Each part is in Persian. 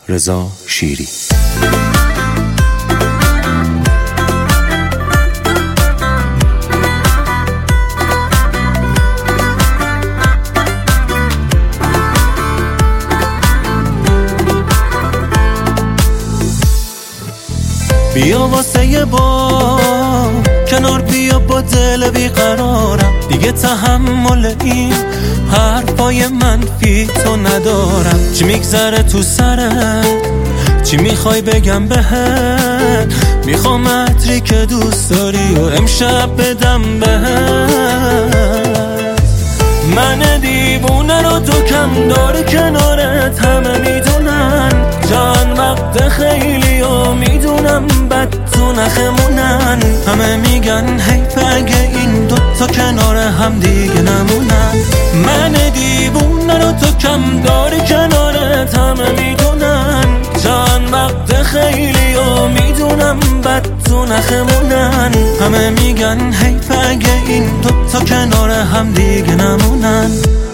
رضا شیری. بیا واسه یه بار کنار بیا، با دل بیقرارم، دیگه تحمل این حرفای منفی تو ندارم. چی میگذره تو سرت؟ چی میخوای بگم بهت؟ میخوام عطری که دوست داری و امشب بدم بهت. من دیوونه رو تو کم داری کنارت، همه میدونن جان وقت خیلی و میدونم بد تو نخمونن. همه میگن حیف اگه این دوتا کنار هم دیگه نمونن. من دیوونه رو تو کم داری کنارت، همه میدونن جان وقت خیلی و میدونم بد تو نخمونن. همه میگن حیف اگه این دوتا کنار هم دیگه نمونن.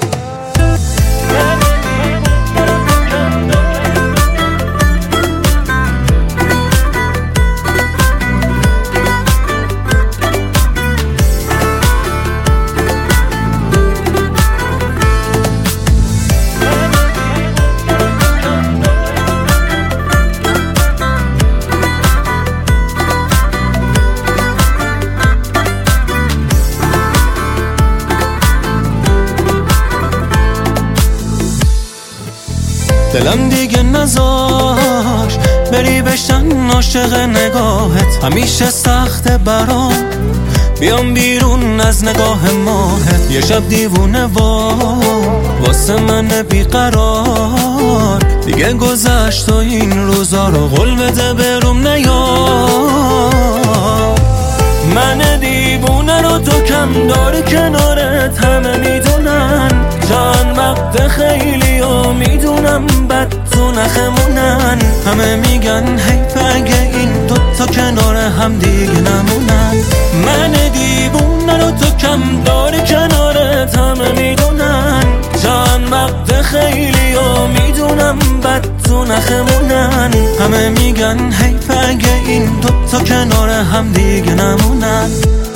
دلم دیگه نذاش بری بشن عاشق نگاهت، همیشه سخته برام بیام بیرون از نگاه ماهت. یه شب دیوونه واسه من بیقرار، دیگه گذشت و این روزا رو قول بده بروم نیار. من دیوونه رو تو کم داری کنارت، همه میدونن جان وقت خیلی و میدونم بد تو نخمونن. همه میگن حیف اگه این دوتا کنار هم دیگه نمونن. من دیوونه رو تو کم داری کنارت، همه میدونن جان وقت خیلی و میدونم بد تو نخمونن. همه میگن حیف اگه این دوتا کنار هم دیگه نمونن.